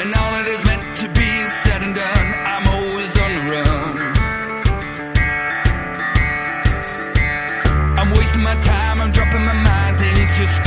When all that is meant to be is said and done, I'm always on the run. I'm wasting my time, I'm dropping my mind, things just